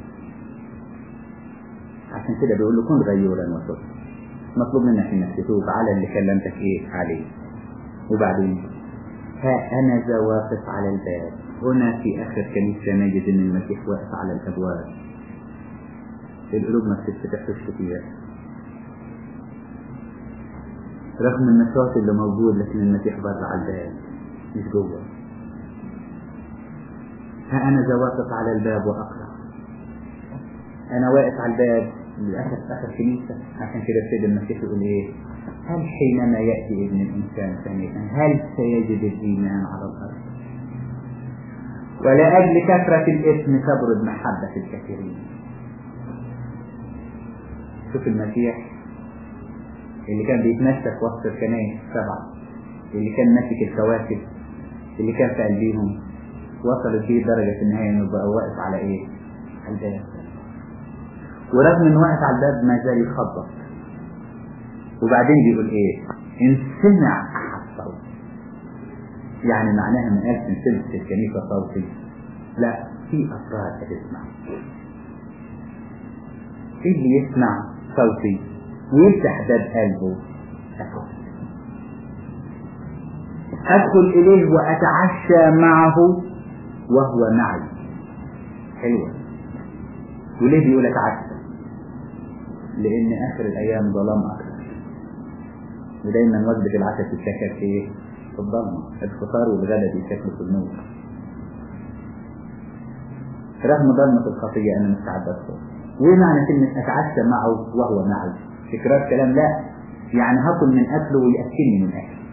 عشان كده بيقول له كن غيورا وتوب. مطلوب منك انك تتوب على اللي كلمتك ايه عليه. وبعدين ها انا ذا واقف على الباب. هنا في اخر كنيسه نجد ان المسيح واقف على الابواب. القلوب ما بتتفتحش كتير رغم النشاط اللي موجود، لكن المسيح بره على الباب مش جوه. ها انا ذا واقف على الباب واقرع. انا واقف على الباب لاخر اخر كنيسه. عشان كده السيد المسيح يقول ايه؟ هل حينما ياتي ابن الانسان ثانيا هل سيجد الايمان على الارض؟ ولاجل كثره الاثم تبرد محبه الكثيرين. شوف المسيح اللي كان بيتمسك وسط الكنائس السبعه، اللي كان ماسك الكواكب، اللي كان في قلبيهم، وصلت فيه درجه في النهايه انه بقى واقف على ايه؟ على الباب. ورغم انه واقف على الباب ما زال يخبط. وبعدين بيقول ايه؟ ان سمع احد صوت. يعني معناها ما قالش ان سمعت الكنيسه صوتي، لا، في افراد هتسمع. اللي يسمع صوتي ويفتح باب قلبه ادخل ادخل اليه واتعشى معه وهو معي. حلوه. وليه بيقول اتعشى؟ لان اخر الايام ظلام اكثر، ودايما وجبه العشاء تتشكل في ايه؟ في الضلمة، الفطار والغدا بيشكلوا في النور. رغم ضلمة الخطية أنا مستعد أدخل. ومعنى كلمة أتعشى معه وهو معي تكرار كلام؟ لا، يعني هاكل من أكله ويأكلني من أكله.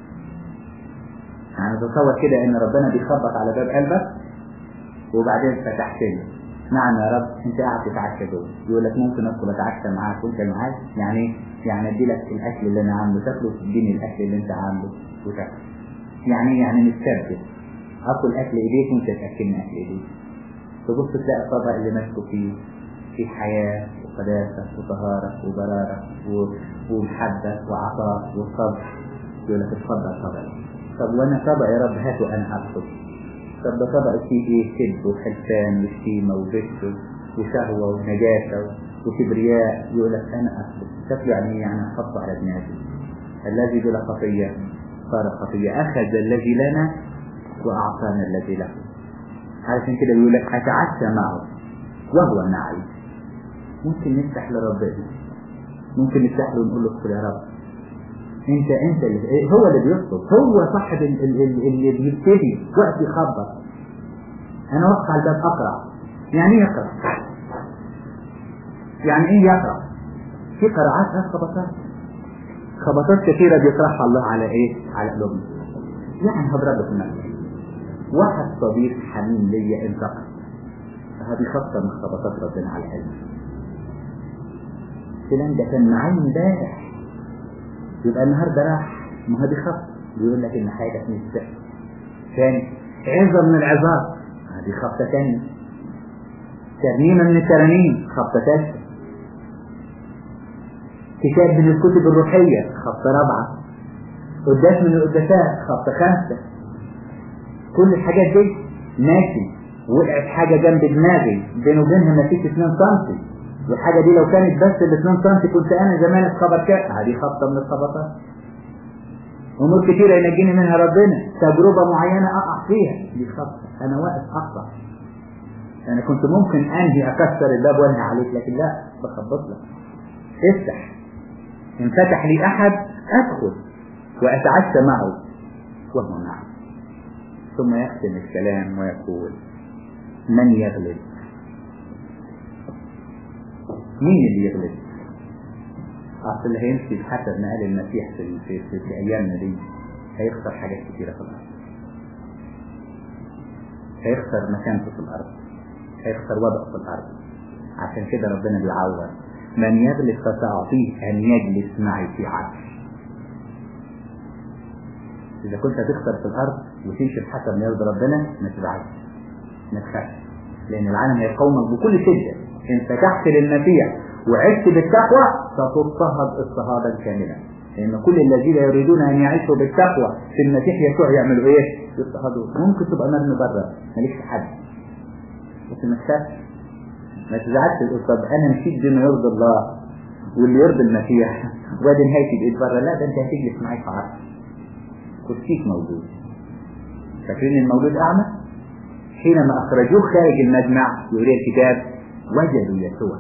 يعني تصور كده إن ربنا بيخبط على باب قلبك وبعدين فتحت له، نعم يا رب أنت قاعد تتعشى جوه، يقول لك ممكن أدخل أتعشى معاك وأنت معاك؟ يعني يعني أدي لك الأكل اللي أنا عامله تاكله وتديني الأكل اللي أنت عامله وتاكله. يعني يعني نتثبت، أكل أكل إيديك وأنت تأكلني أكل إيديك. تبص تلاقي الطبق اللي ماسكه فيه في حياة وقداسة وطهارة وبرارة ومحبة وعطاء وصبر. يقول لك اتفضل طبق. طب وانا طبق يا رب هاته انا هاخده. طب ده طبق فيه ايه؟ كذب وحلفان وشتيمة وغش وشهوة ونجاسة وكبرياء. يقول لك انا اخده. شكله يعني يعني احطه على دماغي. الذي بلا خطية صار خطية، اخذ الذي لنا واعطانا الذي له. علشان كده بيقول لك اتعشى معه وهو معي. ممكن نفتح لربنا، ممكن نفتح له ونقول له ادخل يا رب. انت انت اللي هو اللي بيطلب، هو صاحب اللي بيبتدي وقت يخبط. انا واقف على الباب اقرا. يعني ايه يقرا؟ يعني ايه يقرا؟ في قراءات خبطات خبطات كثيره بيطرحها الله على ايه؟ على قلوبنا. يعني هضرب لك مثل، واحد صديق حميم ليا انتقل، هذه خطه من خبطات ربنا على قلبي. فلان ده كان معايا امبارح، يبقى النهارده راح، ما هذه خطه. بيقول لك ان حياتك مش ثاني عظه من العظات، هذه خطه ثانيه. ترنيمه من الترانيم، خطه ثالثه. كتاب من الكتب الروحيه، خطه رابعه. قداس من القداسات، خطه خامسه. كل الحاجات دي ماشي. وقعت حاجه جنب دماغي بينه وبينها ما فيش اتنين سنتي، والحاجة دي لو كانت بس الاثنين سنتي كنت انا زمان اتخبط كده. هذه خطة من الخبطات. امور كتيرة ينجيني منها ربنا. تجربة معينة اقع فيها، دي خطة. انا واقف اقطع، انا كنت ممكن انهي اكسر الباب وانهي عليك، لكن لا، بخبط لك. افتح، ان فتح لي احد ادخل واتعشى معه وهو معه. ثم يختم الكلام ويقول من يغلب؟ مين اللي يغلب؟ أصل اللي هيمشي بحسب ما قال المسيح في, في, في, في أيامنا دي هيخسر حاجات كتيرة في الأرض. هيخسر مكانته في الأرض، هيخسر وضعه في الأرض. عشان كده ربنا بيعوض من يغلب فسأعطيه أن يجلس معي في عرش. إذا كنت هتخسر في الأرض وتمشي بحسب ما يرضي ربنا ما تزعلش، ما تخافش، لأن العالم هيقاومك بكل شدة. إن فتحت للمسيح وعشت بالتقوى ستضطهد اضطهادا كاملا، لأن كل الذين يريدون أن يعيشوا بالتقوى في المسيح يسوع يعملوا إيه؟ يضطهدوا. ممكن تبقى مرمي بره مالكش حد، بس ما تخافش، ما تزعلش. تقول طب أنا مشيت بما يرضي الله واللي يرضي المسيح وادي نهايتي بإيد بره. لا، ده أنت هتجلس معي في عرش، كرسيك موجود. فاكرين المولود أعمى؟ حينما أخرجوه خارج المجمع يقول الكتاب وجدوا يسوع.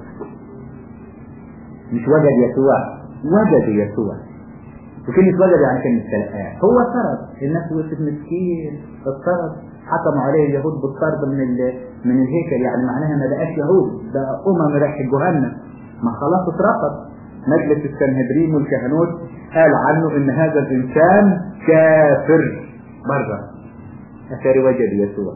مش وجد يسوع، وجدوا يسوع. وكلمة وجد يعني كلمة تلقاه. هو طرد، الناس وقفت مسكين، الطرد حكموا عليه اليهود بالطرد من من الهيكل. يعني معناها ما بقاش يهود، ده أمم رايح جهنم، ما خلاص اترفض. مجلس السنهدرين والكهنوت قال عنه ان هذا الانسان كافر بره. أثاري وجدوا يسوع،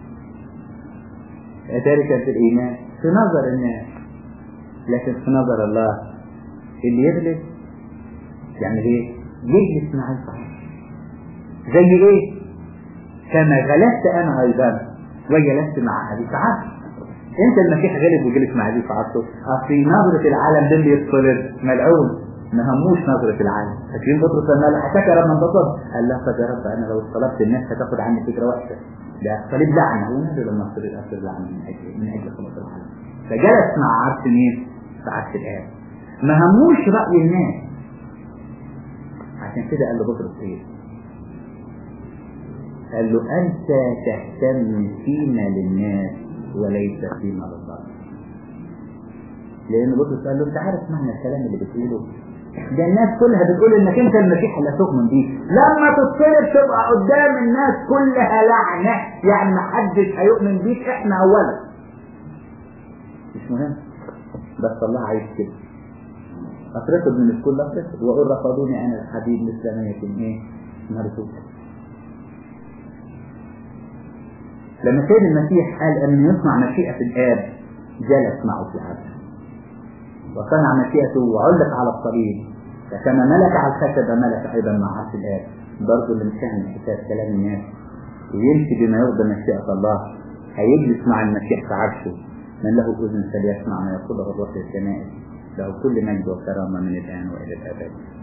أثاري كانت الإيمان في نظر الناس، لكن في نظر الله اللي يغلب يعني ايه؟ يجلس مع الصحيح. زي ايه؟ كما غلبت انا ايضا وجلست مع ابي في عرشه. انت المسيح غلب وجلس مع ابي في عرشه. في نظرة العالم ده اللي يتصلب ملعون، ما هموش نظرة العالم. فاكرين بطرس لما احتكر من بطرس قال له طب يا رب انا لو اصطلبت الناس هتاخد عني فكرة وحشة، ده صليب لعنة، ونزل لما صليب اصل لعنة من اجل من اجل خلاص العالم. فجلس مع عرش مين؟ في عرش الآب. ما هموش رأي الناس. عشان كده قال له بطرس ايه؟ قال له انت تهتم فيما للناس وليس فيما لله. لان بطرس قال له انت عارف معنى الكلام اللي بتقوله؟ ده الناس كلها بتقول انك انت المسيح اللي هتؤمن بيه. لما تتصلب تبقى قدام الناس كلها لعنة، يعني محدش هيؤمن بيك، احنا اولا. مش مهم، بس الله عايز كده. اترفض من الكل اترفض واقول رفضوني انا الحبيب مثل ما يكون ايه مرفوض. لما سيد المسيح قال ان يصنع مشيئة الاب جلس معه في عرشه وصنع مشيئته وعلق على الصليب، فكما ملك على الخشبة ملك ايضا مع عرش الاب. برضه اللي مش فاهم حساب كلام الناس ويمشي بما يرضي مشيئة الله هيجلس مع المسيح في عرشه. من له اذن فليسمع ما يقوله الروح الكنائس، له كل مجد وكرامة من الآن وإلى الأبد.